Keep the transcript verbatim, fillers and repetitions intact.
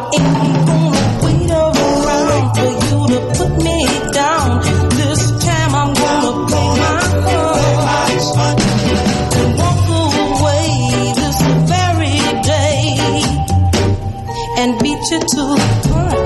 ain't gonna wait around for you to put me down. This time I'm gonna play my part and walk away this very day and beat you to the punch.